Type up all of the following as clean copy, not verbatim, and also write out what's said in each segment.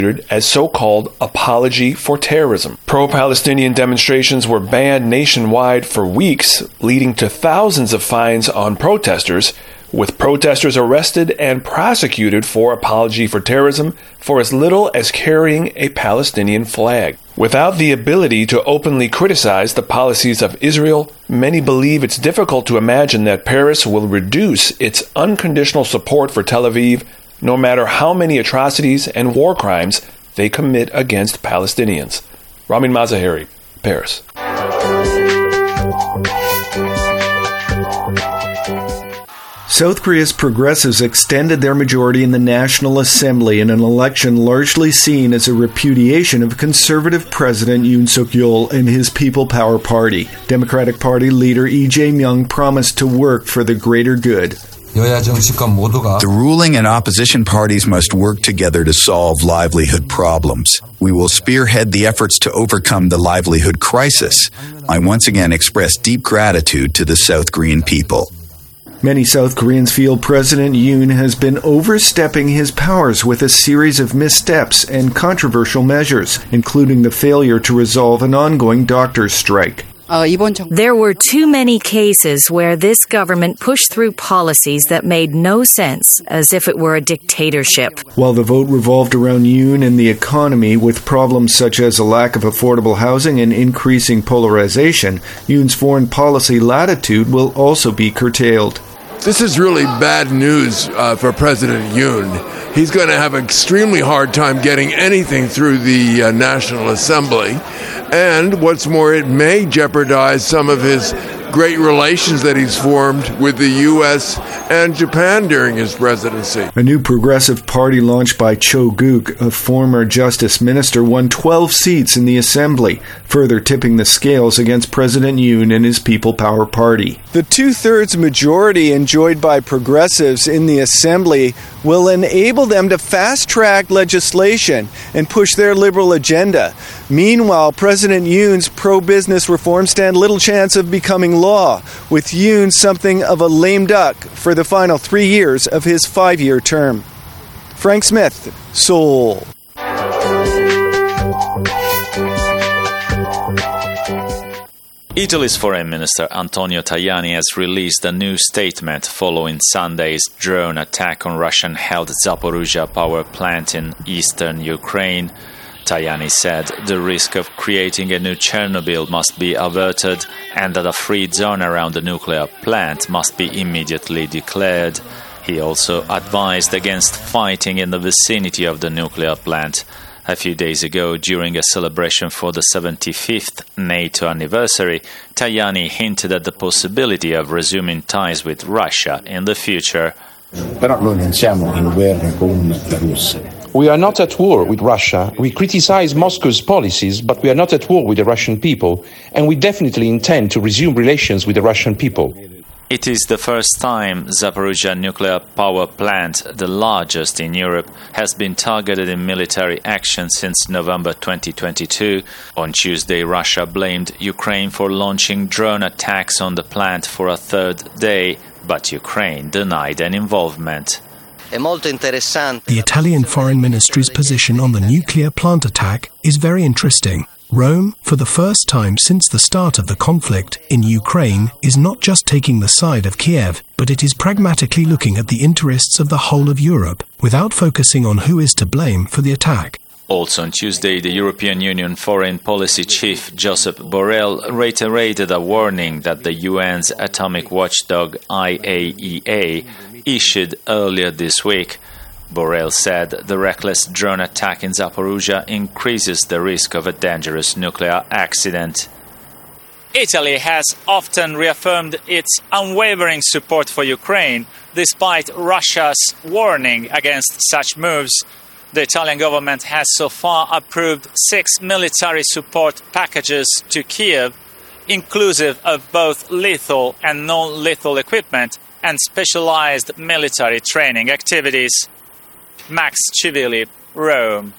as so-called apology for terrorism. Pro-Palestinian demonstrations were banned nationwide for weeks, leading to thousands of fines on protesters, with protesters arrested and prosecuted for apology for terrorism for as little as carrying a Palestinian flag. Without the ability to openly criticize the policies of Israel, many believe it's difficult to imagine that Paris will reduce its unconditional support for Tel Aviv, no matter how many atrocities and war crimes they commit against Palestinians. Ramin Mazaheri, Paris. South Korea's progressives extended their majority in the National Assembly in an election largely seen as a repudiation of conservative President Yoon Suk-yeol and his People Power Party. Democratic Party leader Lee Jae-myung promised to work for the greater good. The ruling and opposition parties must work together to solve livelihood problems. We will spearhead the efforts to overcome the livelihood crisis. I once again express deep gratitude to the South Korean people. Many South Koreans feel President Yoon has been overstepping his powers with a series of missteps and controversial measures, including the failure to resolve an ongoing doctors' strike. There were too many cases where this government pushed through policies that made no sense, as if it were a dictatorship. While the vote revolved around Yoon and the economy, with problems such as a lack of affordable housing and increasing polarization, Yoon's foreign policy latitude will also be curtailed. This is really bad news for President Yoon. He's going to have an extremely hard time getting anything through the National Assembly. And what's more, it may jeopardize some of his great relations that he's formed with the U.S. and Japan during his presidency. A new progressive party launched by Cho Guk, a former justice minister, won 12 seats in the assembly, further tipping the scales against President Yoon and his People Power Party. The two-thirds majority enjoyed by progressives in the assembly will enable them to fast-track legislation and push their liberal agenda. Meanwhile, President Yoon's pro-business reforms stand little chance of becoming law, with Yoon something of a lame duck for the final 3 years of his 5-year term. Frank Smith, Seoul. Italy's Foreign Minister Antonio Tajani has released a new statement following Sunday's drone attack on Russian-held Zaporizhzhia power plant in eastern Ukraine. Tajani said the risk of creating a new Chernobyl must be averted and that a free zone around the nuclear plant must be immediately declared. He also advised against fighting in the vicinity of the nuclear plant. A few days ago, during a celebration for the 75th NATO anniversary, Tajani hinted at the possibility of resuming ties with Russia in the future. We are not at war with Russia. We criticize Moscow's policies, but we are not at war with the Russian people, and we definitely intend to resume relations with the Russian people. It is the first time Zaporizhzhia nuclear power plant, the largest in Europe, has been targeted in military action since November 2022. On Tuesday, Russia blamed Ukraine for launching drone attacks on the plant for a third day, but Ukraine denied an involvement. The Italian Foreign Ministry's position on the nuclear plant attack is very interesting. Rome, for the first time since the start of the conflict in Ukraine, is not just taking the side of Kiev, but it is pragmatically looking at the interests of the whole of Europe, without focusing on who is to blame for the attack. Also on Tuesday, the European Union Foreign Policy Chief Josep Borrell reiterated a warning that the UN's atomic watchdog IAEA issued earlier this week. Borrell said the reckless drone attack in Zaporizhzhia increases the risk of a dangerous nuclear accident. Italy has often reaffirmed its unwavering support for Ukraine, despite Russia's warning against such moves. The Italian government has so far approved 6 military support packages to Kiev, inclusive of both lethal and non-lethal equipment and specialized military training activities. Max Civilli, Rome.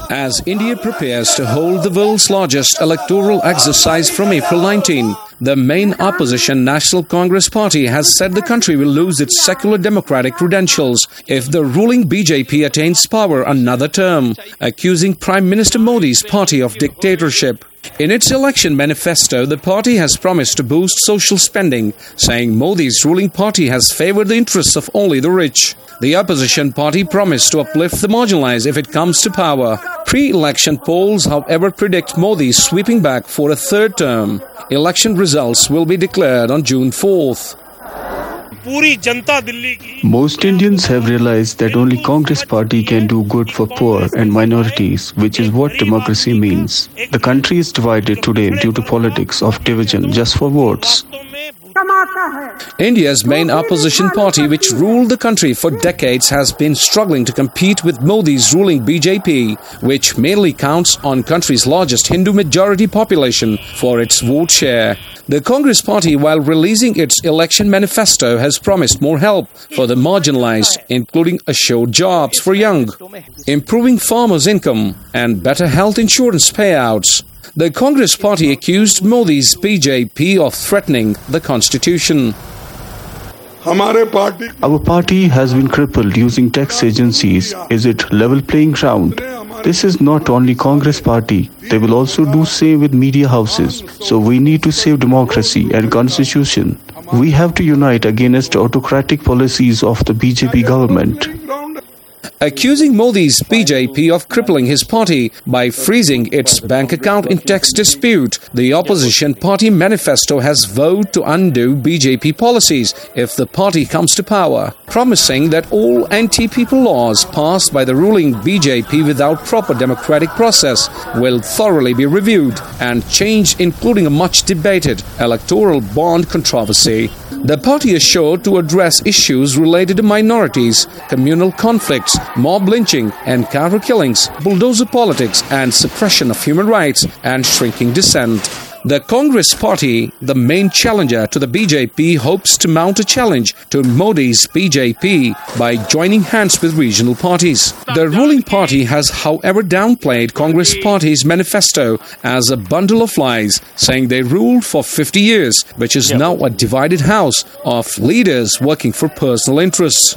As India prepares to hold the world's largest electoral exercise from April 19, the main opposition National Congress Party has said the country will lose its secular democratic credentials if the ruling BJP attains power another term, accusing Prime Minister Modi's party of dictatorship. In its election manifesto, the party has promised to boost social spending, saying Modi's ruling party has favored the interests of only the rich. The opposition party promised to uplift the marginalized if it comes to power. Pre-election polls, however, predict Modi sweeping back for a third term. Election results will be declared on June 4th. Most Indians have realized that only Congress party can do good for poor and minorities, which is what democracy means. The country is divided today due to politics of division just for votes. India's main opposition party, which ruled the country for decades, has been struggling to compete with Modi's ruling BJP, which mainly counts on country's largest Hindu majority population for its vote share. The Congress party, while releasing its election manifesto, has promised more help for the marginalized, including assured jobs for young, improving farmers' income, and better health insurance payouts. The Congress party accused Modi's BJP of threatening the constitution. Our party has been crippled using tax agencies. Is it level playing ground? This is not only Congress party. They will also do same with media houses. So we need to save democracy and constitution. We have to unite against autocratic policies of the BJP government. Accusing Modi's BJP of crippling his party by freezing its bank account in tax dispute, the opposition party manifesto has vowed to undo BJP policies if the party comes to power, promising that all anti-people laws passed by the ruling BJP without proper democratic process will thoroughly be reviewed and changed, including a much-debated electoral bond controversy. The party is sure to address issues related to minorities, communal conflicts, mob lynching and counter killings, bulldozer politics and suppression of human rights and shrinking dissent. The Congress party, the main challenger to the BJP, hopes to mount a challenge to Modi's BJP by joining hands with regional parties. The ruling party has, however, downplayed Congress party's manifesto as a bundle of lies, saying they ruled for 50 years, which is now a divided house of leaders working for personal interests.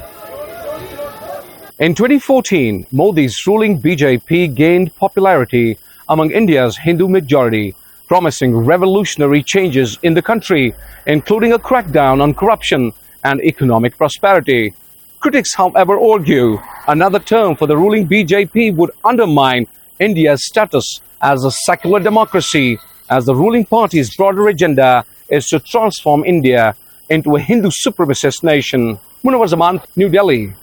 In 2014, Modi's ruling BJP gained popularity among India's Hindu majority, promising revolutionary changes in the country, including a crackdown on corruption and economic prosperity. Critics, however, argue another term for the ruling BJP would undermine India's status as a secular democracy, as the ruling party's broader agenda is to transform India into a Hindu supremacist nation. Munawar Zaman, New Delhi.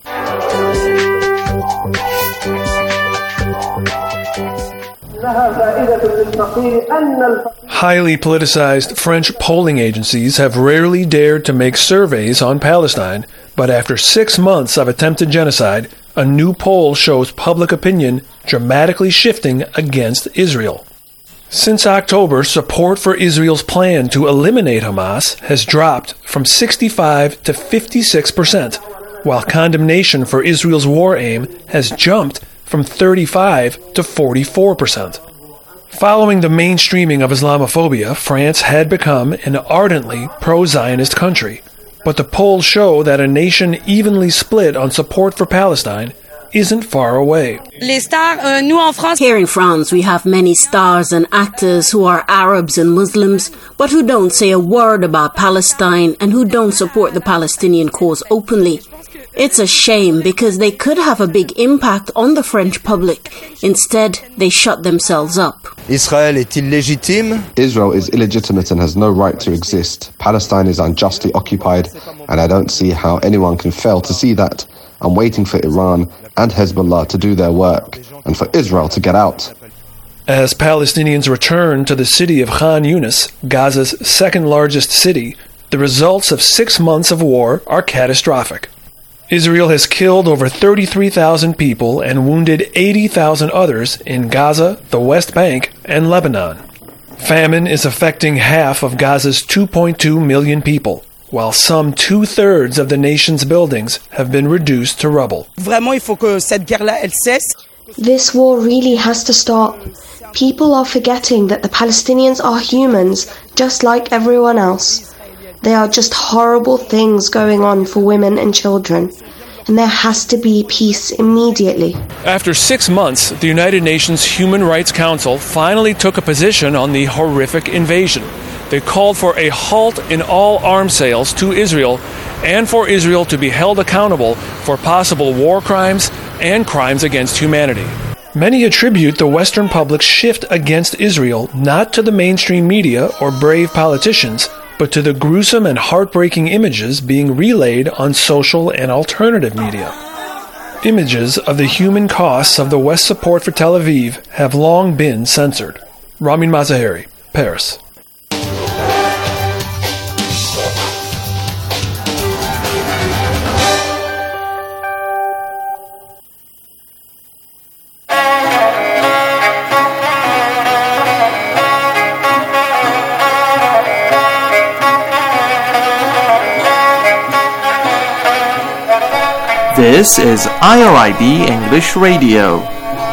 Highly politicized French polling agencies have rarely dared to make surveys on Palestine, but after 6 months of attempted genocide, a new poll shows public opinion dramatically shifting against Israel. Since October, support for Israel's plan to eliminate Hamas has dropped from 65 to 56%, while condemnation for Israel's war aim has jumped from 35 to 44%. Following the mainstreaming of Islamophobia, France had become an ardently pro-Zionist country. But the polls show that a nation evenly split on support for Palestine isn't far away. Here in France, we have many stars and actors who are Arabs and Muslims, but who don't say a word about Palestine and who don't support the Palestinian cause openly. It's a shame because they could have a big impact on the French public. Instead, they shut themselves up. Israel is illegitimate and has no right to exist. Palestine is unjustly occupied, and I don't see how anyone can fail to see that. I'm waiting for Iran and Hezbollah to do their work, and for Israel to get out. As Palestinians return to the city of Khan Yunis, Gaza's second largest city, the results of 6 months of war are catastrophic. Israel has killed over 33,000 people and wounded 80,000 others in Gaza, the West Bank, and Lebanon. Famine is affecting half of Gaza's 2.2 million people, while some 2/3 of the nation's buildings have been reduced to rubble. This war really has to stop. People are forgetting that the Palestinians are humans, just like everyone else. There are just horrible things going on for women and children, and there has to be peace immediately. After 6 months, the United Nations Human Rights Council finally took a position on the horrific invasion. They called for a halt in all arms sales to Israel and for Israel to be held accountable for possible war crimes and crimes against humanity. Many attribute the Western public's shift against Israel not to the mainstream media or brave politicians, but to the gruesome and heartbreaking images being relayed on social and alternative media. Images of the human costs of the West's support for Tel Aviv have long been censored. Ramin Mazaheri, Paris. This is IRIB English Radio.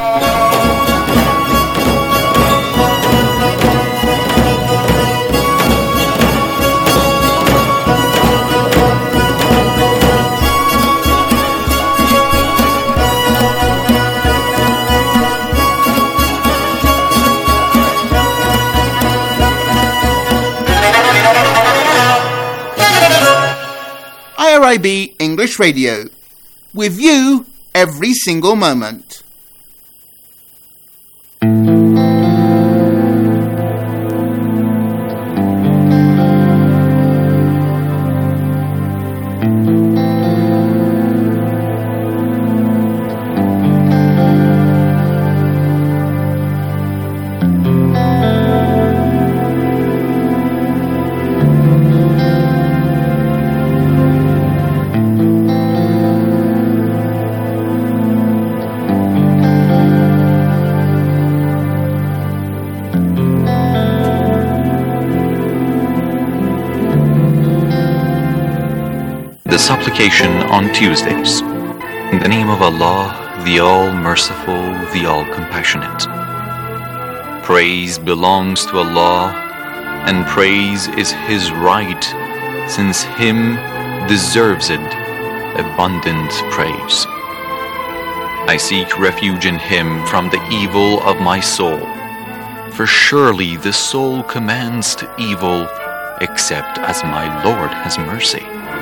IRIB English Radio. With you every single moment. Supplication on Tuesdays. In the name of Allah, the All-Merciful, the All-Compassionate. Praise belongs to Allah, and praise is His right, since Him deserves it, abundant praise. I seek refuge in Him from the evil of my soul, for surely the soul commands to evil, except as my Lord has mercy.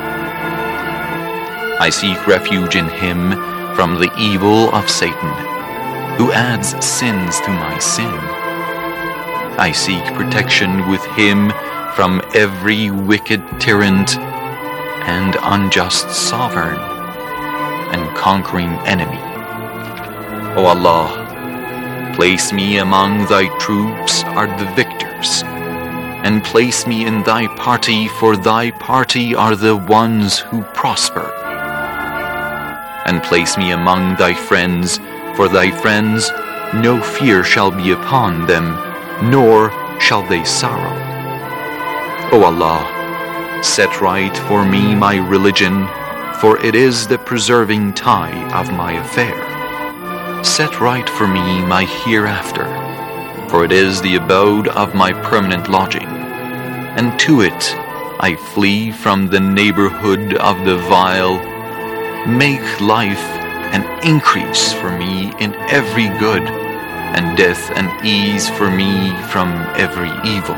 I seek refuge in Him from the evil of Satan, who adds sins to my sin. I seek protection with Him from every wicked tyrant and unjust sovereign and conquering enemy. O Allah, place me among Thy troops are the victors, and place me in Thy party, for Thy party are the ones who prosper. And place me among Thy friends, for Thy friends no fear shall be upon them, nor shall they sorrow. O Allah, set right for me my religion, for it is the preserving tie of my affair. Set right for me my hereafter, for it is the abode of my permanent lodging, and to it I flee from the neighborhood of the vile. Make life an increase for me in every good, and death an ease for me from every evil.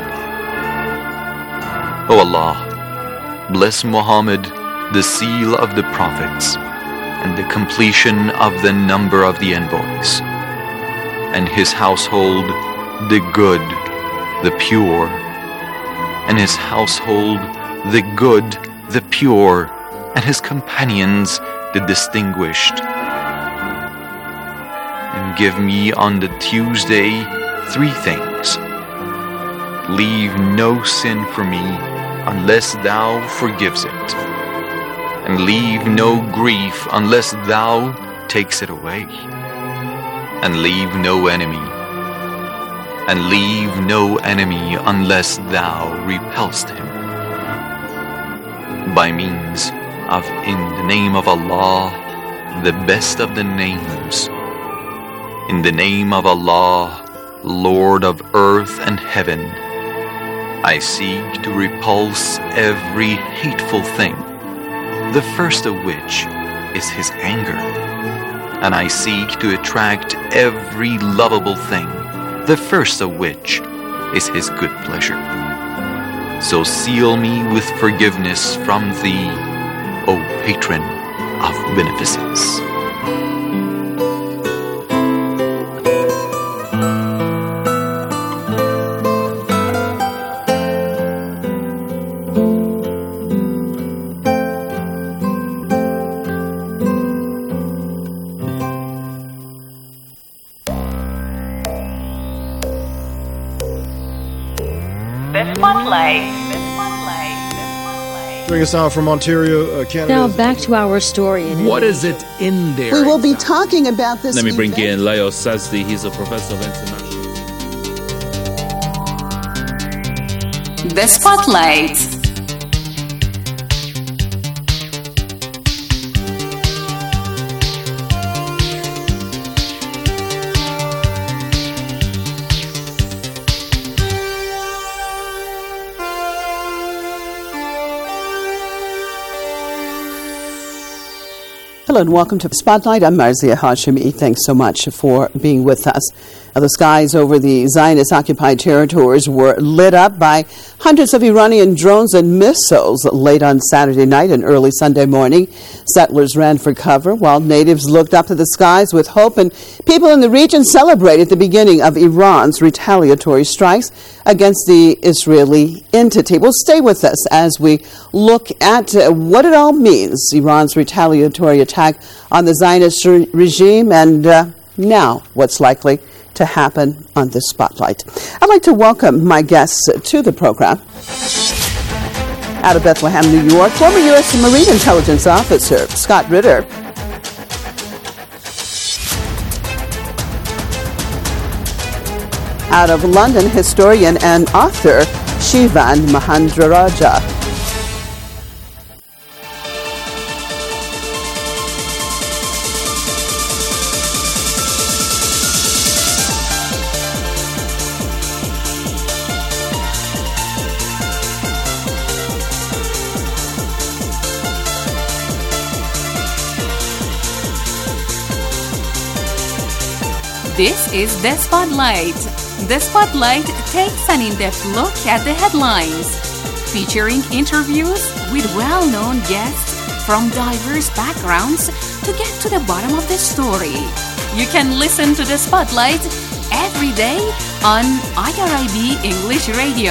O Allah, bless Muhammad, the seal of the prophets, and the completion of the number of the envoys, and his household, the good, the pure, and his household, the good, the pure, and his companions, the distinguished. And give me on the Tuesday 3 things. Leave no sin for me unless Thou forgives it, and leave no grief unless Thou takes it away, and leave no enemy, unless Thou repulsed him. By means of in the name of Allah, the best of the names, In the name of Allah, Lord of earth and heaven, I seek to repulse every hateful thing, the first of which is his anger. And I seek to attract every lovable thing, the first of which is his good pleasure. So seal me with forgiveness from thee, O patron of beneficence. Doing a sound from Ontario, Canada. Now back to our story. What is it in there? We will be talking about this. Let me bring in Leo Sazdi. He's a professor of international. The Spotlight. Hello and welcome to Spotlight. I'm Marzia Hashimi. Thanks so much for being with us. The skies over the Zionist-occupied territories were lit up by hundreds of Iranian drones and missiles late on Saturday night and early Sunday morning. Settlers ran for cover while natives looked up to the skies with hope, and people in the region celebrated the beginning of Iran's retaliatory strikes against the Israeli entity. Well, stay with us as we look at what it all means, Iran's retaliatory attack on the Zionist regime, and now what's likely to happen on this Spotlight. I'd like to welcome my guests to the program. Out of Bethlehem, New York, former U.S. Marine Intelligence Officer Scott Ritter. Out of London, historian and author Shivan Mahendraraja. This is The Spotlight. The Spotlight takes an in-depth look at the headlines, featuring interviews with well-known guests from diverse backgrounds to get to the bottom of the story. You can listen to The Spotlight every day on IRIB English Radio.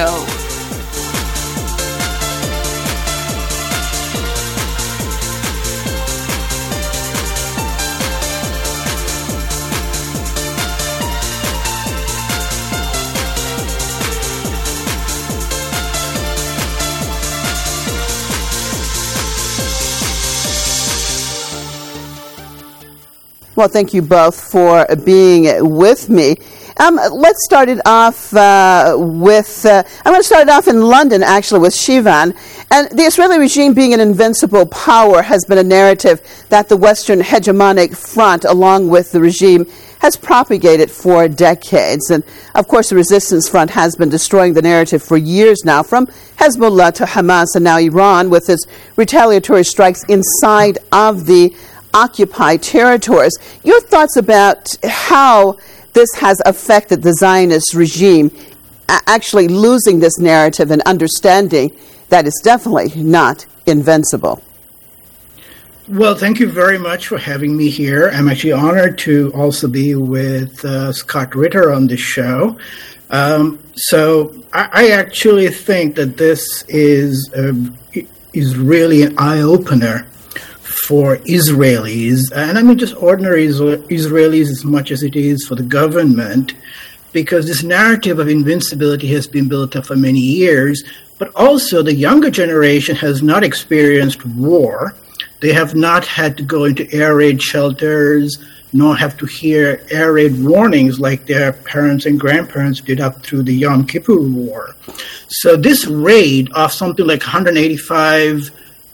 Well, thank you both for being with me. Let's start it off I'm going to start it off in London, actually, with Shivan. And the Israeli regime being an invincible power has been a narrative that the Western hegemonic front, along with the regime, has propagated for decades. And, of course, the resistance front has been destroying the narrative for years now, from Hezbollah to Hamas and now Iran, with its retaliatory strikes inside of the occupied territories. Your thoughts about how this has affected the Zionist regime actually losing this narrative and understanding that it's definitely not invincible? Well, thank you very much for having me here. I'm actually honored to also be with Scott Ritter on this show. So I actually think that this is really an eye-opener for Israelis, and I mean just ordinary Israelis as much as it is for the government, because this narrative of invincibility has been built up for many years, but also the younger generation has not experienced war. They have not had to go into air raid shelters, nor have to hear air raid warnings like their parents and grandparents did up through the Yom Kippur War. So this raid of something like 185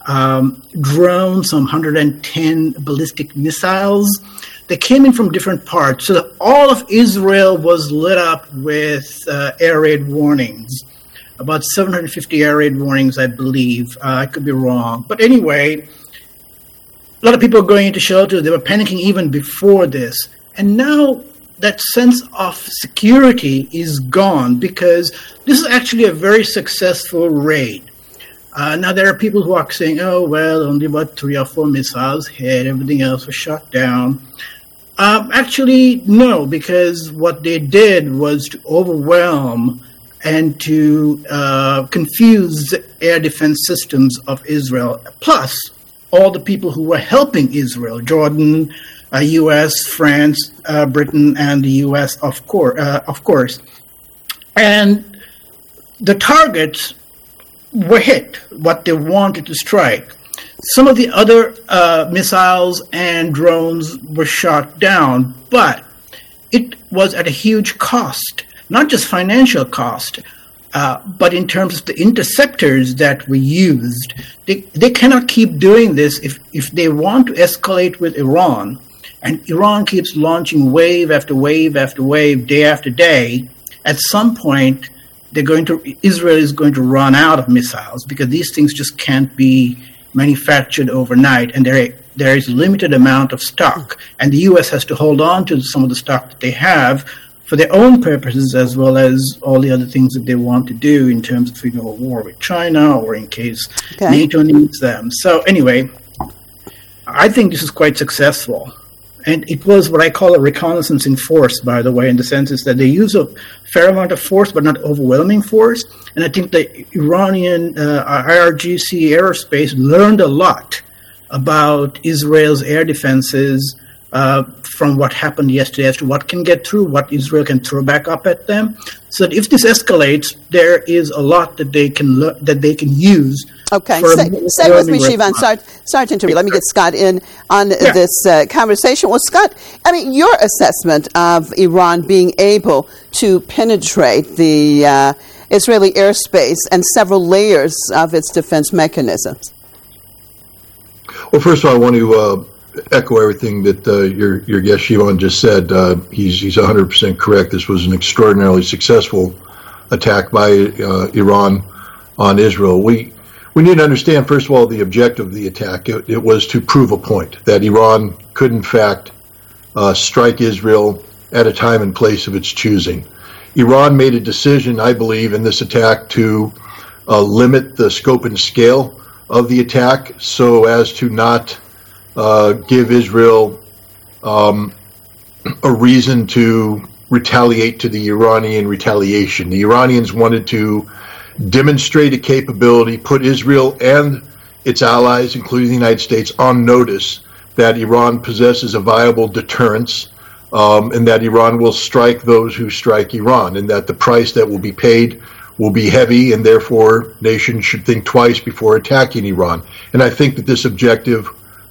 drones, some 110 ballistic missiles. They came in from different parts. So all of Israel was lit up with air raid warnings. About 750 air raid warnings, I believe. I could be wrong. But anyway, a lot of people are going into shelter. They were panicking even before this. And now that sense of security is gone because this is actually a very successful raid. Now, there are people who are saying, oh, well, only about 3 or 4 missiles hit. Everything else was shot down. Actually, no, because what they did was to overwhelm and to confuse the air defense systems of Israel, plus all the people who were helping Israel, Jordan, U.S., France, Britain, and the U.S., of course. And the targets were hit, what they wanted to strike. Some of the other missiles and drones were shot down, but it was at a huge cost, not just financial cost, but in terms of the interceptors that were used. They cannot keep doing this if they want to escalate with Iran, and Iran keeps launching wave after wave after wave, day after day. At some point, Israel is going to run out of missiles because these things just can't be manufactured overnight, and there is a limited amount of stock, and the U.S. has to hold on to some of the stock that they have for their own purposes, as well as all the other things that they want to do in terms of a war with China or in case NATO needs them. So anyway, I think this is quite successful. And it was what I call a reconnaissance in force, by the way, in the sense is that they use a fair amount of force, but not overwhelming force. And I think the Iranian IRGC aerospace learned a lot about Israel's air defenses from what happened yesterday as to what can get through, what Israel can throw back up at them. So that if this escalates, there is a lot that they can use. Okay, stay with me, Shivan. Sorry to interrupt. Let me get Scott in on this conversation. Well, Scott, I mean, your assessment of Iran being able to penetrate the Israeli airspace and several layers of its defense mechanisms. Well, first of all, I want to echo everything that your guest Shivan just said. He's 100% correct. This was an extraordinarily successful attack by Iran on Israel. We need to understand, first of all, the objective of the attack. It was to prove a point that Iran could, in fact, strike Israel at a time and place of its choosing. Iran made a decision, I believe, in this attack to limit the scope and scale of the attack so as to not give Israel a reason to retaliate to the Iranian retaliation. The Iranians wanted to demonstrate a capability, put Israel and its allies, including the United States, on notice that Iran possesses a viable deterrence, and that Iran will strike those who strike Iran, and that the price that will be paid will be heavy, and therefore nations should think twice before attacking Iran. And I think that this objective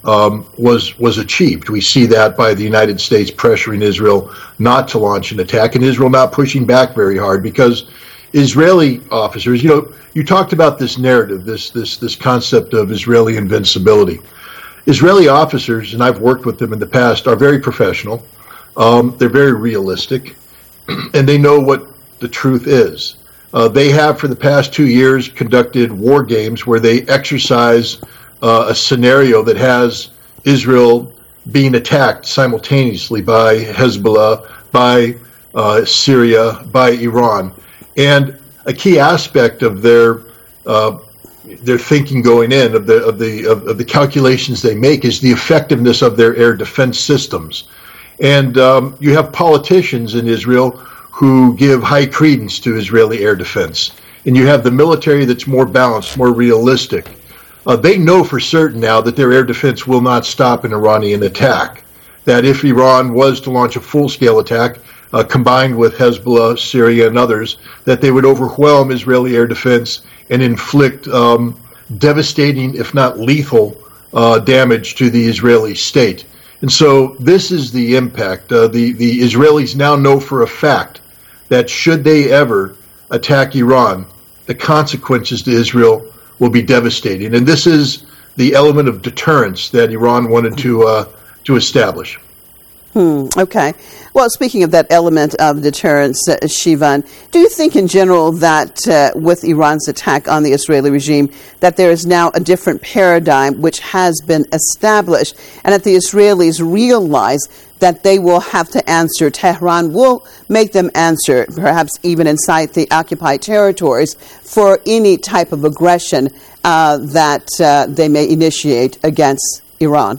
was achieved. We see that by the United States pressuring Israel not to launch an attack, and Israel not pushing back very hard, because Israeli officers, you talked about this narrative, this concept of Israeli invincibility. Israeli officers, and I've worked with them in the past, are very professional. They're very realistic, and they know what the truth is. They have, for the past 2 years, conducted war games where they exercise a scenario that has Israel being attacked simultaneously by Hezbollah, by Syria, by Iran. And a key aspect of their thinking going in, of the calculations they make, is the effectiveness of their air defense systems. And you have politicians in Israel who give high credence to Israeli air defense, and you have the military that's more balanced, more realistic. They know for certain now that their air defense will not stop an Iranian attack. That if Iran was to launch a full-scale attack, combined with Hezbollah, Syria, and others, that they would overwhelm Israeli air defense and inflict devastating, if not lethal, damage to the Israeli state. And so this is the impact. The Israelis now know for a fact that should they ever attack Iran, the consequences to Israel will be devastating. And this is the element of deterrence that Iran wanted to establish. Okay. Well, speaking of that element of deterrence, Shivan, do you think in general that with Iran's attack on the Israeli regime, that there is now a different paradigm which has been established, and that the Israelis realize that they will have to answer, Tehran will make them answer, perhaps even inside the occupied territories, for any type of aggression that they may initiate against Iran?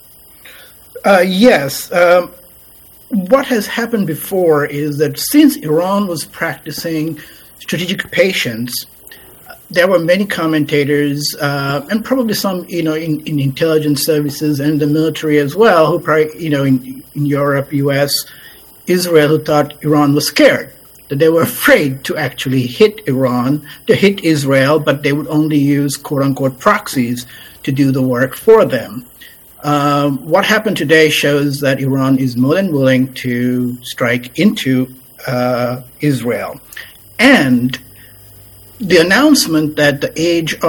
Yes. What has happened before is that since Iran was practicing strategic patience, there were many commentators and probably some, in intelligence services and the military as well, who probably, in Europe, US, Israel, who thought Iran was scared, that they were afraid to actually hit Israel, but they would only use quote-unquote proxies to do the work for them. What happened today shows that Iran is more than willing to strike into Israel. And the announcement that the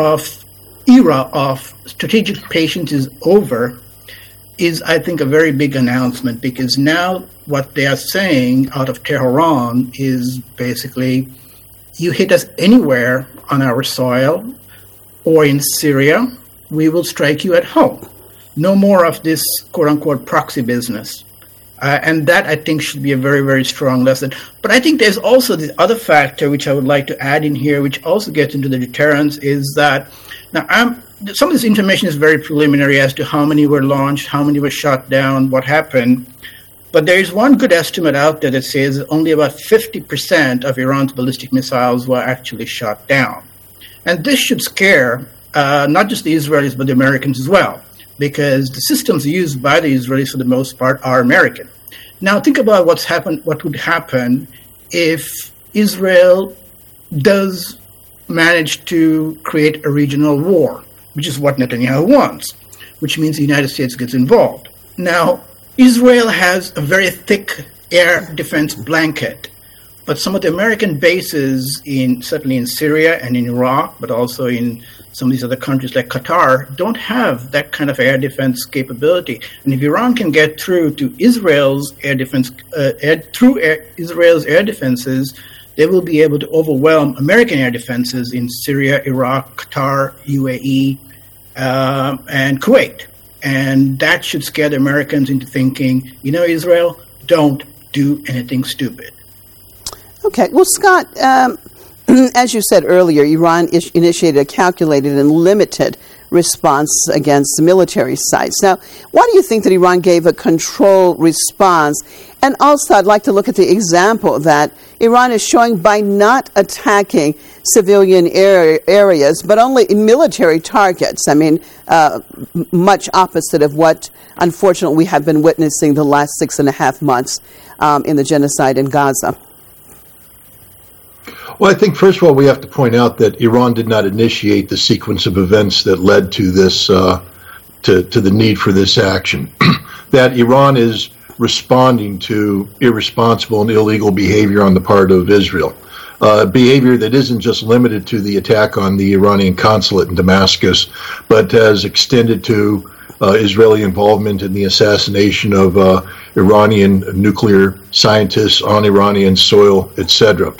era of strategic patience is over is, I think, a very big announcement, because now what they are saying out of Tehran is basically, you hit us anywhere on our soil or in Syria, we will strike you at home. No more of this quote-unquote proxy business. And that, I think, should be a very, very strong lesson. But I think there's also the other factor which I would like to add in here, which also gets into the deterrence, is that now some of this information is very preliminary as to how many were launched, how many were shot down, what happened. But there is one good estimate out there that says only about 50% of Iran's ballistic missiles were actually shot down. And this should scare not just the Israelis, but the Americans as well, because the systems used by the Israelis for the most part are American. Now think about what would happen if Israel does manage to create a regional war, which is what Netanyahu wants, which means the United States gets involved. Now, Israel has a very thick air defense blanket, but some of the American bases, certainly in Syria and in Iraq, but also in some of these other countries like Qatar, don't have that kind of air defense capability. And if Iran can get through to Israel's air defense, Israel's air defenses, they will be able to overwhelm American air defenses in Syria, Iraq, Qatar, UAE, and Kuwait. And that should scare the Americans into thinking, Israel, don't do anything stupid. Okay. Well, Scott, as you said earlier, Iran initiated a calculated and limited response against military sites. Now, why do you think that Iran gave a controlled response? And also, I'd like to look at the example that Iran is showing by not attacking civilian areas, but only military targets. I mean, much opposite of what, unfortunately, we have been witnessing the last 6.5 months in the genocide in Gaza. Well, I think, first of all, we have to point out that Iran did not initiate the sequence of events that led to this, to the need for this action. That Iran is responding to irresponsible and illegal behavior on the part of Israel. Behavior that isn't just limited to the attack on the Iranian consulate in Damascus, but has extended to Israeli involvement in the assassination of Iranian nuclear scientists on Iranian soil, etc.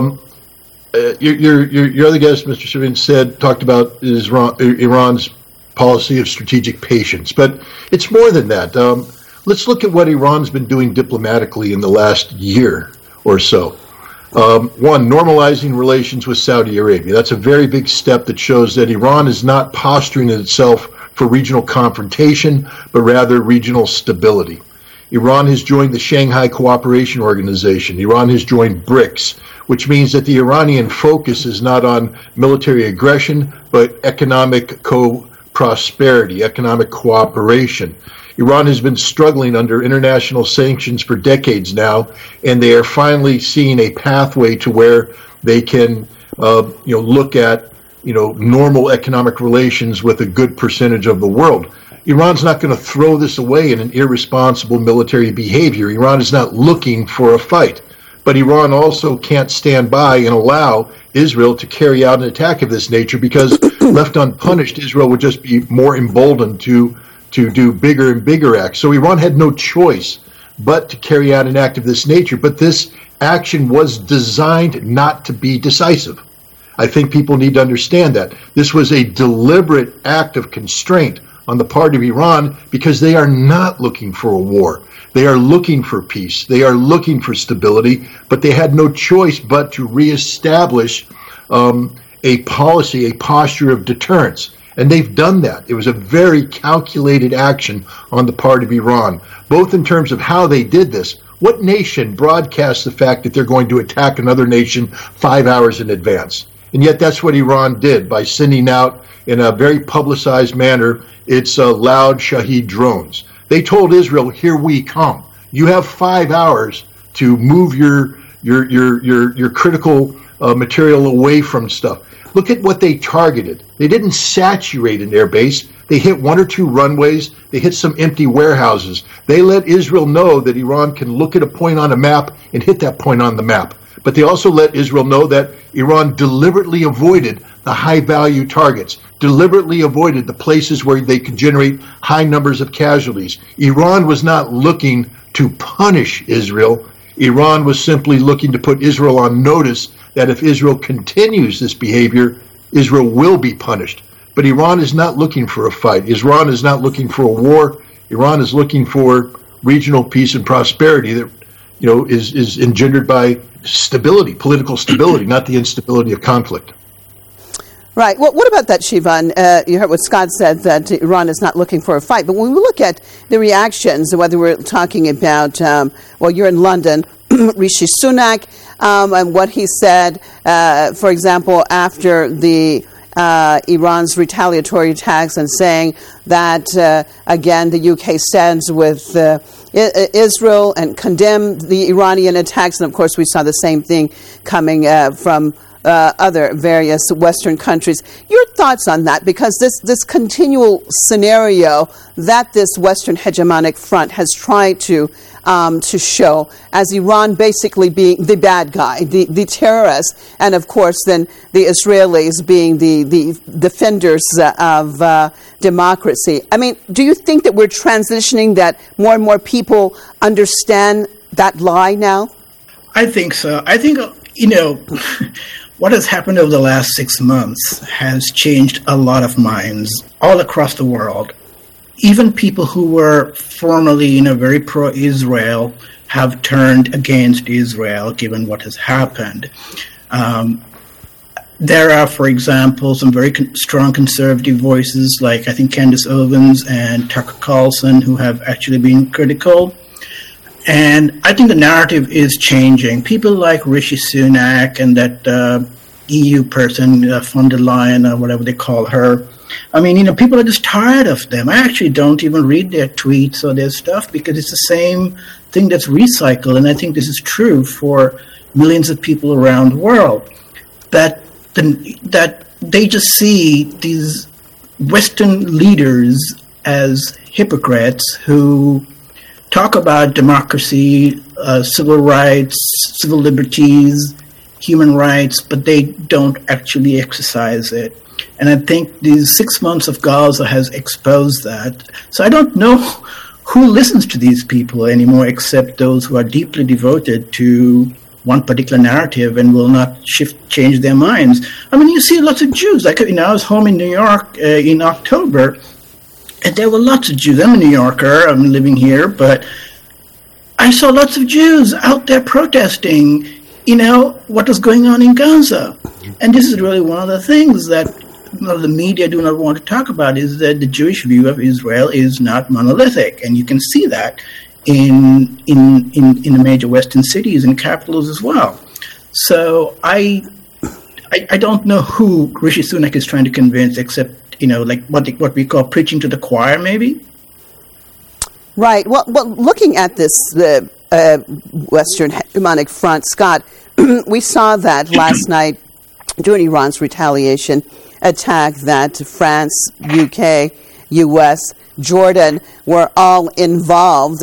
Your other guest, Mr. Shivan, talked about Iran's policy of strategic patience, but it's more than that. Let's look at what Iran's been doing diplomatically in the last year or so. One, normalizing relations with Saudi Arabia. That's a very big step that shows that Iran is not posturing itself for regional confrontation, but rather regional stability. Iran has joined the Shanghai Cooperation Organization. Iran has joined BRICS, which means that the Iranian focus is not on military aggression, but economic prosperity, economic cooperation. Iran has been struggling under international sanctions for decades now, and they are finally seeing a pathway to where they can, look at, normal economic relations with a good percentage of the world. Iran's not going to throw this away in an irresponsible military behavior. Iran is not looking for a fight. But Iran also can't stand by and allow Israel to carry out an attack of this nature, because left unpunished, Israel would just be more emboldened to do bigger and bigger acts. So Iran had no choice but to carry out an act of this nature. But this action was designed not to be decisive. I think people need to understand that. This was a deliberate act of constraint on the part of Iran, because they are not looking for a war. They are looking for peace. They are looking for stability, but they had no choice but to reestablish a policy, a posture of deterrence. And they've done that. It was a very calculated action on the part of Iran, both in terms of how they did this. What nation broadcasts the fact that they're going to attack another nation 5 hours in advance? And yet that's what Iran did by sending out, in a very publicized manner, its loud Shahed drones. They told Israel, here we come. You have 5 hours to move your critical material away from stuff. Look at what they targeted. They didn't saturate an airbase. They hit 1 or 2 runways. They hit some empty warehouses. They let Israel know that Iran can look at a point on a map and hit that point on the map. But they also let Israel know that Iran deliberately avoided the high-value targets, deliberately avoided the places where they could generate high numbers of casualties. Iran was not looking to punish Israel. Iran was simply looking to put Israel on notice that if Israel continues this behavior, Israel will be punished. But Iran is not looking for a fight. Iran is not looking for a war. Iran is looking for regional peace and prosperity that, is engendered by stability, political stability, not the instability of conflict. Right. Well, what about that, Shivan? You heard what Scott said, that Iran is not looking for a fight. But when we look at the reactions, whether we're talking about, you're in London, Rishi Sunak, and what he said, for example, after the Iran's retaliatory attacks, and saying that, again, the UK stands with Israel and condemned the Iranian attacks. And, of course, we saw the same thing coming from other various Western countries. Your thoughts on that? Because this continual scenario that this Western hegemonic front has tried to show as Iran basically being the bad guy, the terrorist, and of course then the Israelis being the defenders of democracy. I mean, do you think that we're transitioning, that more and more people understand that lie now? I think so. I think, what has happened over the last 6 months has changed a lot of minds all across the world. Even people who were formerly, very pro-Israel have turned against Israel, given what has happened. There are, for example, some very strong conservative voices, like I think Candace Owens and Tucker Carlson, who have actually been critical. And I think the narrative is changing. People like Rishi Sunak and that EU person, von der Leyen, or whatever they call her. I mean, people are just tired of them. I actually don't even read their tweets or their stuff, because it's the same thing that's recycled. And I think this is true for millions of people around the world, that they just see these Western leaders as hypocrites who talk about democracy, civil rights, civil liberties, human rights, but they don't actually exercise it. And I think these 6 months of Gaza has exposed that. So I don't know who listens to these people anymore, except those who are deeply devoted to one particular narrative and will not change their minds. I mean, you see lots of Jews. Like, I was home in New York in October, and there were lots of Jews. I'm a New Yorker. I'm living here, but I saw lots of Jews out there protesting, what was going on in Gaza. And this is really one of the things that the media do not want to talk about, is that the Jewish view of Israel is not monolithic. And you can see that in the major Western cities and capitals as well. So I don't know who Rishi Sunak is trying to convince, except, like what we call preaching to the choir, maybe? Right. Well, looking at this Western hegemonic front, Scott, we saw that last night during Iran's retaliation attack, that France, UK, US, Jordan were all involved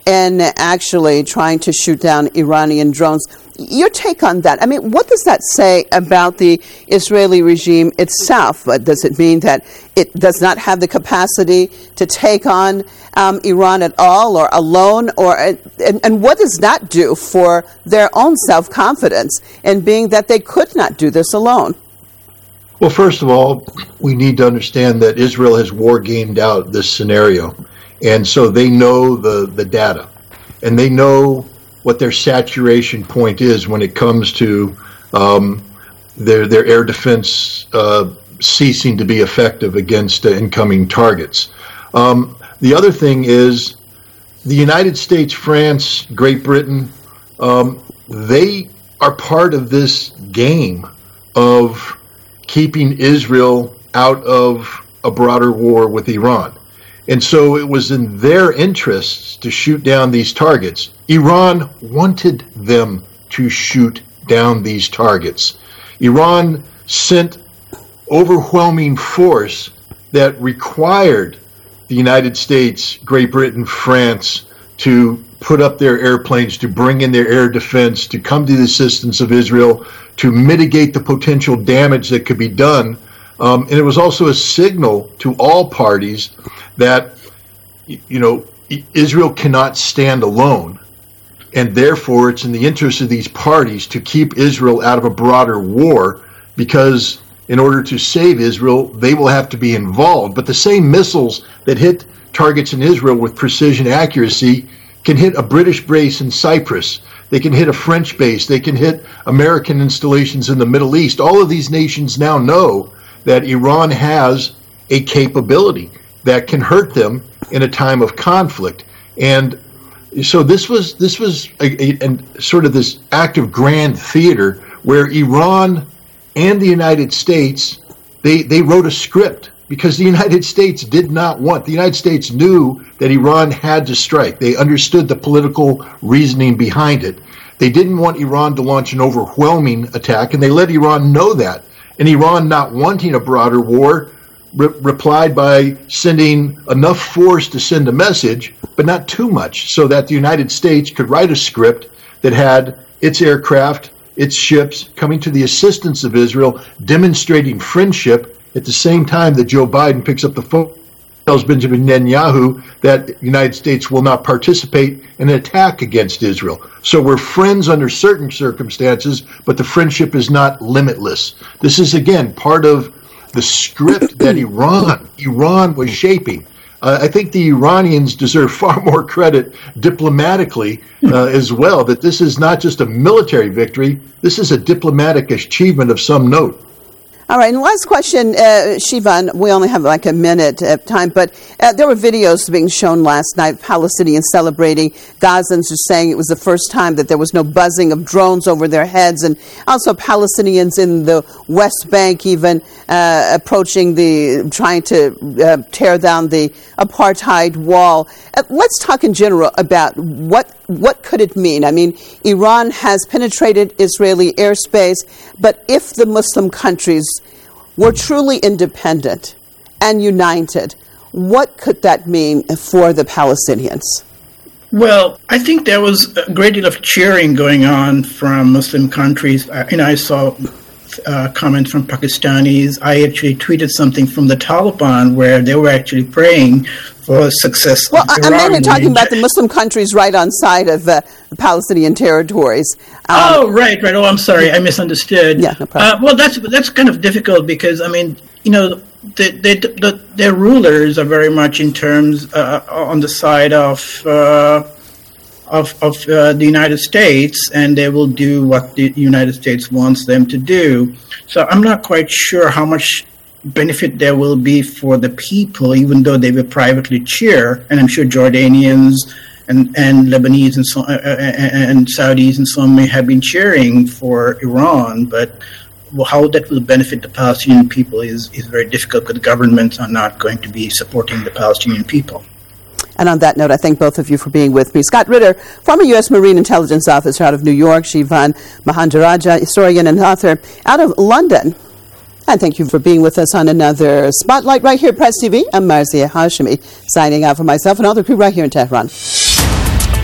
in actually trying to shoot down Iranian drones. Your take on that? I mean, what does that say about the Israeli regime itself? Does it mean that it does not have the capacity to take on Iran at all or alone? And what does that do for their own self-confidence in being that they could not do this alone? Well, first of all, we need to understand that Israel has war gamed out this scenario. And so they know the data. And they know what their saturation point is when it comes to their air defense ceasing to be effective against incoming targets. The other thing is the United States, France, Great Britain, they are part of this game of keeping Israel out of a broader war with Iran. And so it was in their interests to shoot down these targets. Iran wanted them to shoot down these targets. Iran sent overwhelming force that required the United States, Great Britain, France to put up their airplanes, to bring in their air defense, to come to the assistance of Israel, to mitigate the potential damage that could be done. And it was also a signal to all parties that, Israel cannot stand alone. And therefore, it's in the interest of these parties to keep Israel out of a broader war, because in order to save Israel, they will have to be involved. But the same missiles that hit targets in Israel with precision accuracy can hit a British base in Cyprus. They can hit a French base. They can hit American installations in the Middle East. All of these nations now know that Iran has a capability that can hurt them in a time of conflict. And so this was a sort of this act of grand theater where Iran and the United States, they wrote a script, because the United States did not want, the United States knew that Iran had to strike. They understood the political reasoning behind it. They didn't want Iran to launch an overwhelming attack, and they let Iran know that. And Iran, not wanting a broader war, replied by sending enough force to send a message, but not too much, so that the United States could write a script that had its aircraft, its ships coming to the assistance of Israel, demonstrating friendship at the same time that Joe Biden picks up the phone, tells Benjamin Netanyahu that the United States will not participate in an attack against Israel. So we're friends under certain circumstances, but the friendship is not limitless. This is, again, part of the script that Iran was shaping. I think the Iranians deserve far more credit diplomatically as well, that this is not just a military victory, this is a diplomatic achievement of some note. All right, and last question, Shivan, we only have like a minute of time, but there were videos being shown last night, Palestinians celebrating, Gazans are saying it was the first time that there was no buzzing of drones over their heads, and also Palestinians in the West Bank even trying to tear down the apartheid wall. Let's talk in general about what could it mean? I mean, Iran has penetrated Israeli airspace, but if the Muslim countries were truly independent and united, what could that mean for the Palestinians? Well, I think there was a great deal of cheering going on from Muslim countries. I saw comments from Pakistanis. I actually tweeted something from the Taliban where they were actually praying for success. Well, I'm mainly talking about the Muslim countries right on side of the Palestinian territories. Right. Oh, I'm sorry, I misunderstood. Yeah, no problem. Well, that's kind of difficult because their rulers are very much in terms on the side of the United States, and they will do what the United States wants them to do. So I'm not quite sure how much benefit there will be for the people, even though they will privately cheer. And I'm sure Jordanians and Lebanese and Saudis and so on may have been cheering for Iran, but how that will benefit the Palestinian people is very difficult, because governments are not going to be supporting the Palestinian people. And on that note, I thank both of you for being with me. Scott Ritter, former U.S. Marine Intelligence Officer out of New York, Shivan Mahendarajah, historian and author out of London. And thank you for being with us on another Spotlight right here at Press TV. I'm Marzieh Hashemi, signing out for myself and all the crew right here in Tehran.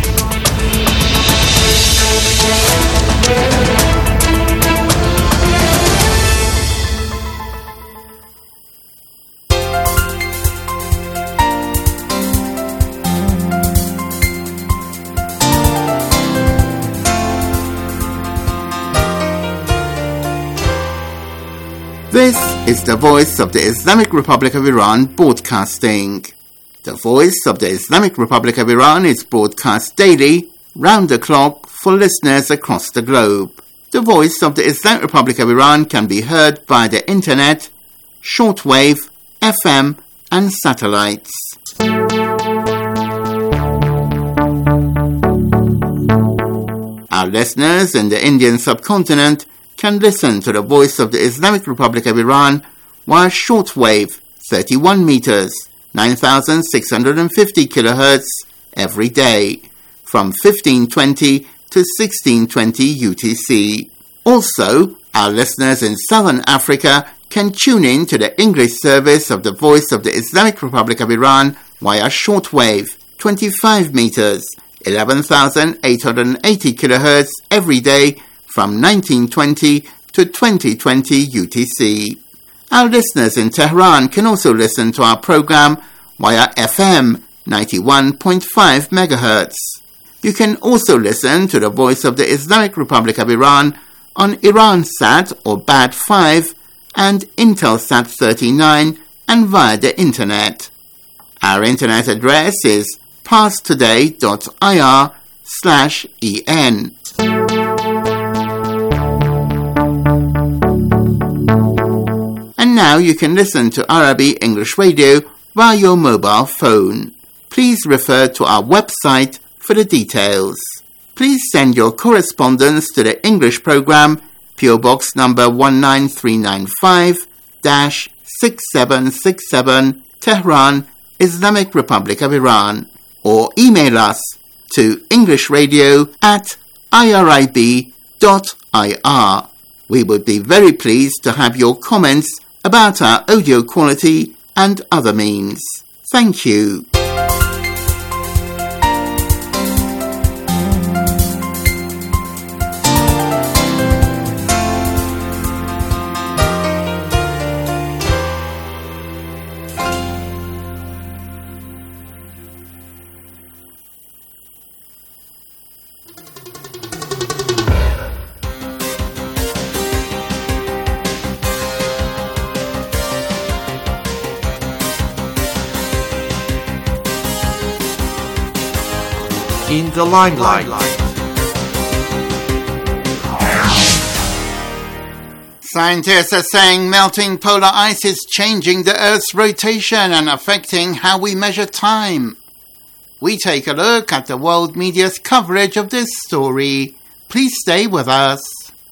is the Voice of the Islamic Republic of Iran broadcasting. The Voice of the Islamic Republic of Iran is broadcast daily, round the clock, for listeners across the globe. The Voice of the Islamic Republic of Iran can be heard via the internet, shortwave, FM, and satellites. Our listeners in the Indian subcontinent can listen to the Voice of the Islamic Republic of Iran via shortwave 31 meters, 9,650 kilohertz every day from 1520 to 1620 UTC. Also, our listeners in Southern Africa can tune in to the English service of the Voice of the Islamic Republic of Iran via shortwave 25 meters, 11,880 kilohertz every day from 1920 to 2020 UTC. Our listeners in Tehran can also listen to our program via FM 91.5 MHz. You can also listen to the Voice of the Islamic Republic of Iran on Iransat or BAD 5 and Intelsat 39 and via the internet. Our internet address is parstoday.ir/en. And now you can listen to Arabic English Radio via your mobile phone. Please refer to our website for the details. Please send your correspondence to the English program, PO Box number 19395-6767, Tehran, Islamic Republic of Iran, or email us to englishradio@irib.ir. We would be very pleased to have your comments about our audio quality and other means. Thank you. In the limelight. Scientists are saying melting polar ice is changing the Earth's rotation and affecting how we measure time. We take a look at the world media's coverage of this story. Please stay with us.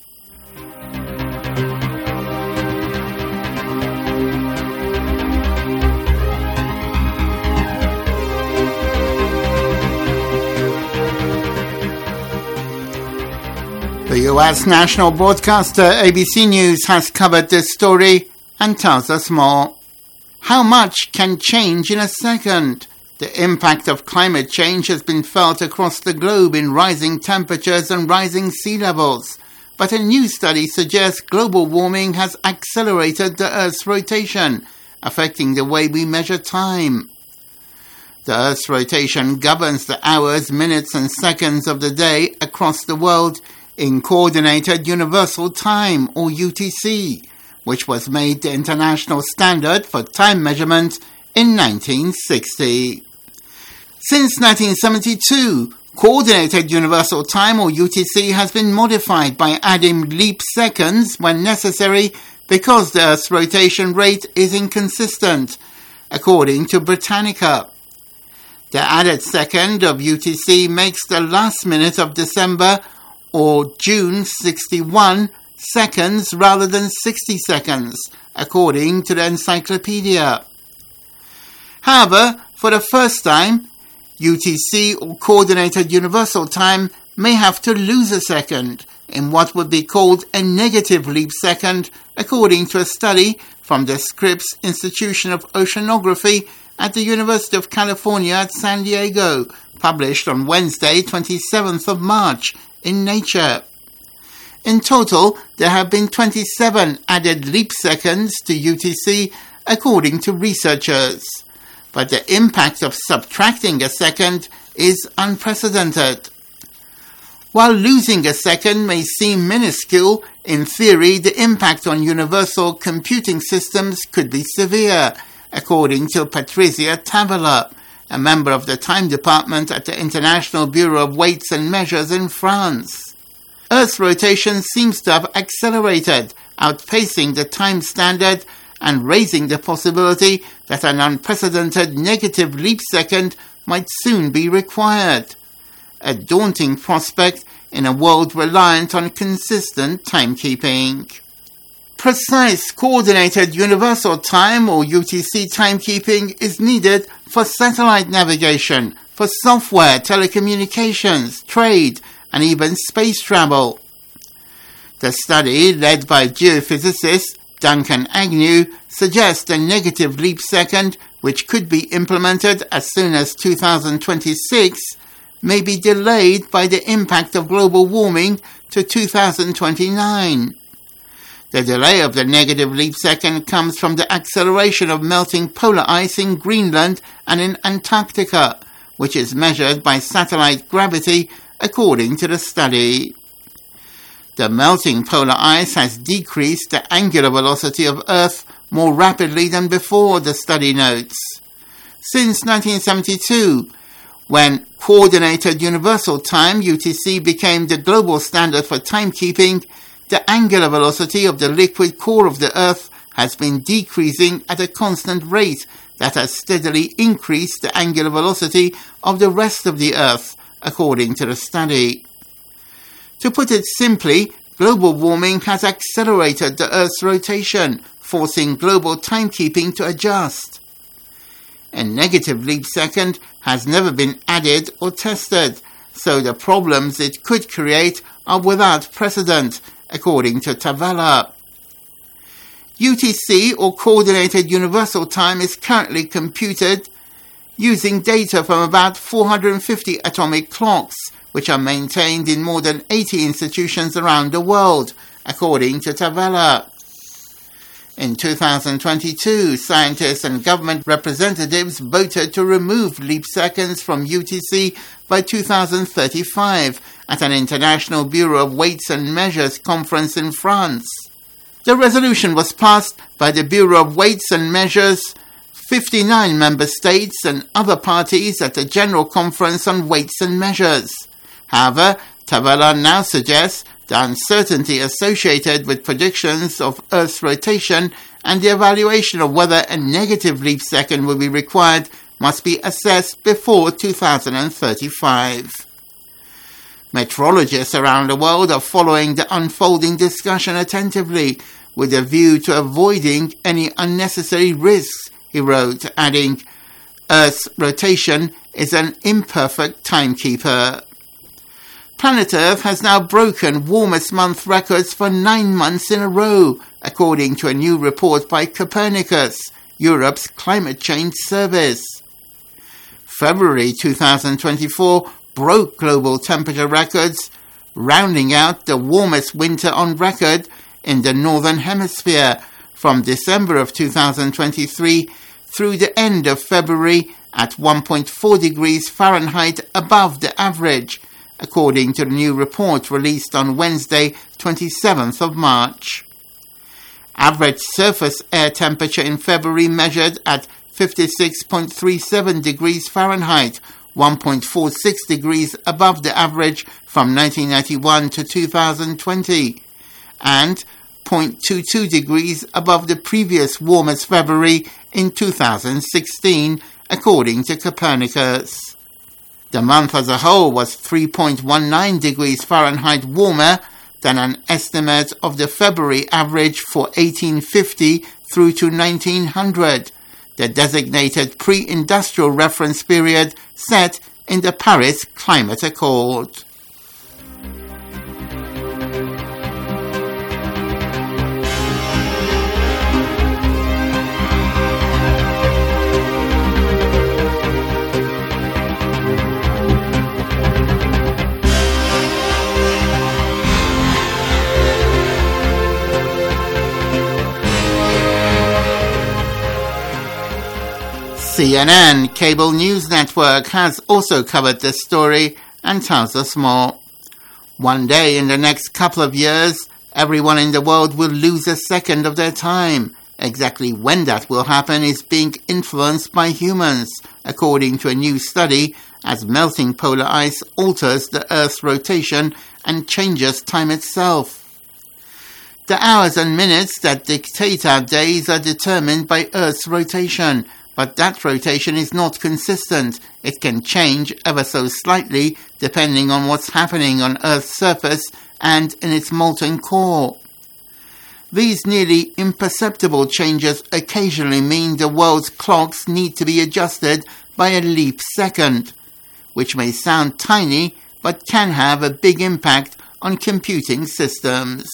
The U.S. national broadcaster ABC News has covered this story and tells us more. How much can change in a second? The impact of climate change has been felt across the globe in rising temperatures and rising sea levels, but a new study suggests global warming has accelerated the Earth's rotation, affecting the way we measure time. The Earth's rotation governs the hours, minutes, and seconds of the day across the world in Coordinated Universal Time, or UTC, which was made the international standard for time measurement in 1960. Since 1972, Coordinated Universal Time, or UTC, has been modified by adding leap seconds when necessary because the Earth's rotation rate is inconsistent, according to Britannica. The added second of UTC makes the last minute of December or June 61 seconds rather than 60 seconds, according to the encyclopedia. However, for the first time, UTC, or Coordinated Universal Time, may have to lose a second in what would be called a negative leap second, according to a study from the Scripps Institution of Oceanography at the University of California at San Diego, published on Wednesday, 27th of March, in Nature. In total, there have been 27 added leap seconds to UTC, according to researchers. But the impact of subtracting a second is unprecedented. While losing a second may seem minuscule, in theory the impact on universal computing systems could be severe, according to Patrizia Tavola, a member of the Time Department at the International Bureau of Weights and Measures in France. Earth's rotation seems to have accelerated, outpacing the time standard and raising the possibility that an unprecedented negative leap second might soon be required. A daunting prospect in a world reliant on consistent timekeeping. Precise Coordinated Universal Time, or UTC timekeeping, is needed for satellite navigation, for software, telecommunications, trade, and even space travel. The study, led by geophysicist Duncan Agnew, suggests a negative leap second, which could be implemented as soon as 2026, may be delayed by the impact of global warming to 2029. The delay of the negative leap second comes from the acceleration of melting polar ice in Greenland and in Antarctica, which is measured by satellite gravity according to the study. The melting polar ice has decreased the angular velocity of Earth more rapidly than before, the study notes. Since 1972, when Coordinated Universal Time, UTC, became the global standard for timekeeping, the angular velocity of the liquid core of the Earth has been decreasing at a constant rate that has steadily increased the angular velocity of the rest of the Earth, according to the study. To put it simply, global warming has accelerated the Earth's rotation, forcing global timekeeping to adjust. A negative leap second has never been added or tested, so the problems it could create are without precedent, according to Tavola. UTC, or Coordinated Universal Time, is currently computed using data from about 450 atomic clocks, which are maintained in more than 80 institutions around the world, according to Tavola. In 2022, scientists and government representatives voted to remove leap seconds from UTC by 2035 at an International Bureau of Weights and Measures conference in France. The resolution was passed by the Bureau of Weights and Measures, 59 member states and other parties at the General Conference on Weights and Measures. However, Tavola now suggests the uncertainty associated with predictions of Earth's rotation and the evaluation of whether a negative leap second will be required must be assessed before 2035. Meteorologists around the world are following the unfolding discussion attentively, with a view to avoiding any unnecessary risks, he wrote, adding, Earth's rotation is an imperfect timekeeper. Planet Earth has now broken warmest month records for 9 months in a row, according to a new report by Copernicus, Europe's climate change service. February 2024 broke global temperature records, rounding out the warmest winter on record in the Northern Hemisphere from December of 2023 through the end of February at 1.4 degrees Fahrenheit above the average, according to the new report released on Wednesday, 27th of March. Average surface air temperature in February measured at 56.37 degrees Fahrenheit, 1.46 degrees above the average from 1991 to 2020, and 0.22 degrees above the previous warmest February in 2016, according to Copernicus. The month as a whole was 3.19 degrees Fahrenheit warmer than an estimate of the February average for 1850 through to 1900, the designated pre-industrial reference period set in the Paris Climate Accord. CNN cable news network has also covered this story and tells us more. One day in the next couple of years, everyone in the world will lose a second of their time. Exactly when that will happen is being influenced by humans, according to a new study, as melting polar ice alters the Earth's rotation and changes time itself. The hours and minutes that dictate our days are determined by Earth's rotation, but that rotation is not consistent. It can change ever so slightly depending on what's happening on Earth's surface and in its molten core. These nearly imperceptible changes occasionally mean the world's clocks need to be adjusted by a leap second, which may sound tiny but can have a big impact on computing systems.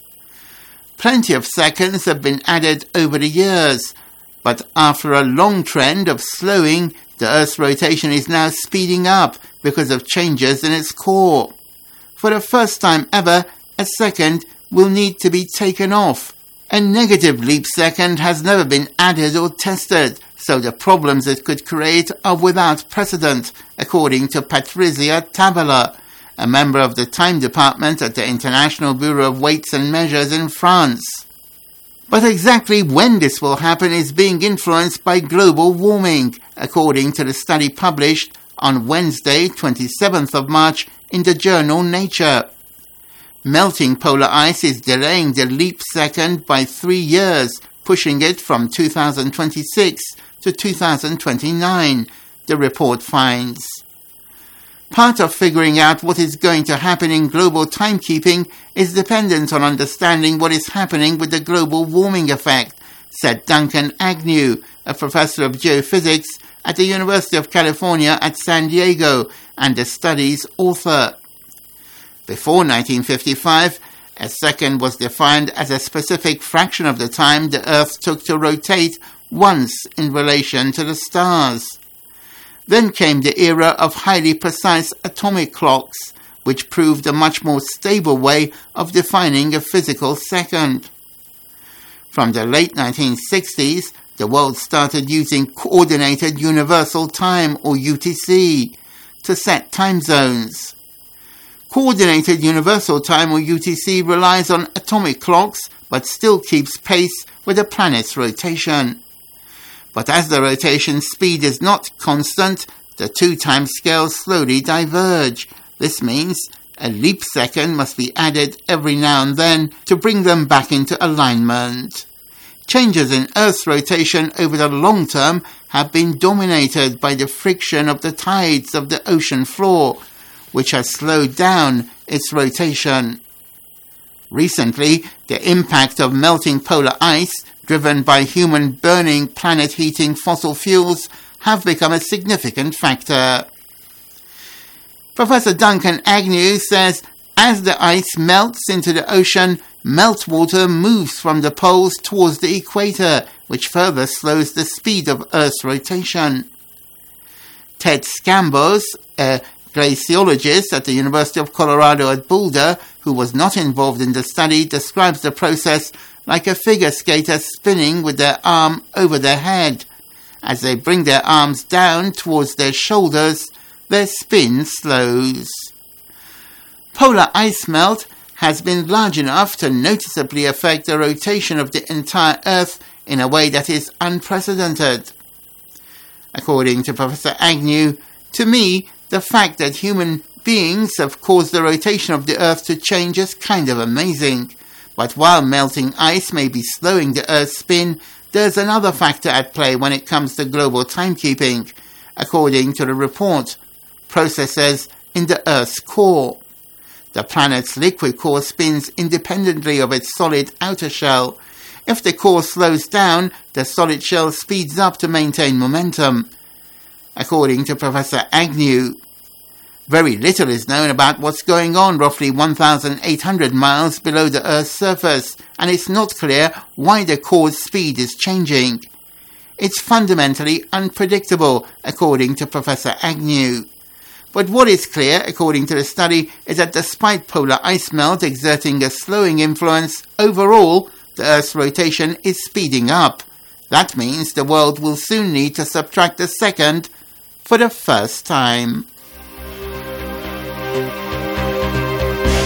Plenty of seconds have been added over the years, but after a long trend of slowing, the Earth's rotation is now speeding up because of changes in its core. For the first time ever, a second will need to be taken off. A negative leap second has never been added or tested, so the problems it could create are without precedent, according to Patrizia Tabela, a member of the time department at the International Bureau of Weights and Measures in France. But exactly when this will happen is being influenced by global warming, according to the study published on Wednesday, 27th of March, in the journal Nature. Melting polar ice is delaying the leap second by 3 years, pushing it from 2026 to 2029, the report finds. Part of figuring out what is going to happen in global timekeeping is dependent on understanding what is happening with the global warming effect, said Duncan Agnew, a professor of geophysics at the University of California at San Diego and the study's author. Before 1955, a second was defined as a specific fraction of the time the Earth took to rotate once in relation to the stars. Then came the era of highly precise atomic clocks, which proved a much more stable way of defining a physical second. From the late 1960s, the world started using Coordinated Universal Time, or UTC, to set time zones. Coordinated Universal Time, or UTC, relies on atomic clocks, but still keeps pace with the planet's rotation. But as the rotation speed is not constant, the two timescales slowly diverge. This means a leap second must be added every now and then to bring them back into alignment. Changes in Earth's rotation over the long term have been dominated by the friction of the tides of the ocean floor, which has slowed down its rotation. Recently, the impact of melting polar ice, driven by human burning planet-heating fossil fuels, have become a significant factor. Professor Duncan Agnew says, as the ice melts into the ocean, meltwater moves from the poles towards the equator, which further slows the speed of Earth's rotation. Ted Scambos, a glaciologist at the University of Colorado at Boulder, who was not involved in the study, describes the process like a figure skater spinning with their arm over their head. As they bring their arms down towards their shoulders, their spin slows. Polar ice melt has been large enough to noticeably affect the rotation of the entire Earth in a way that is unprecedented. According to Professor Agnew, to me, the fact that human beings have caused the rotation of the Earth to change is kind of amazing. But while melting ice may be slowing the Earth's spin, there's another factor at play when it comes to global timekeeping, according to the report, processes in the Earth's core. The planet's liquid core spins independently of its solid outer shell. If the core slows down, the solid shell speeds up to maintain momentum, according to Professor Agnew. Very little is known about what's going on roughly 1,800 miles below the Earth's surface, and it's not clear why the core's speed is changing. It's fundamentally unpredictable, according to Professor Agnew. But what is clear, according to the study, is that despite polar ice melt exerting a slowing influence, overall, the Earth's rotation is speeding up. That means the world will soon need to subtract a second for the first time.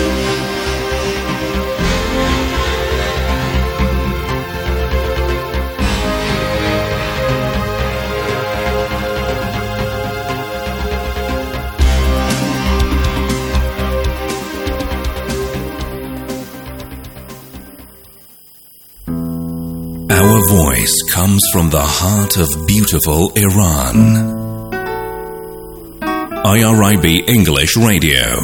Our voice comes from the heart of beautiful Iran. IRIB English Radio.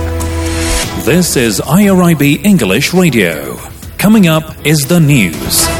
This is IRIB English Radio. Coming up is the news.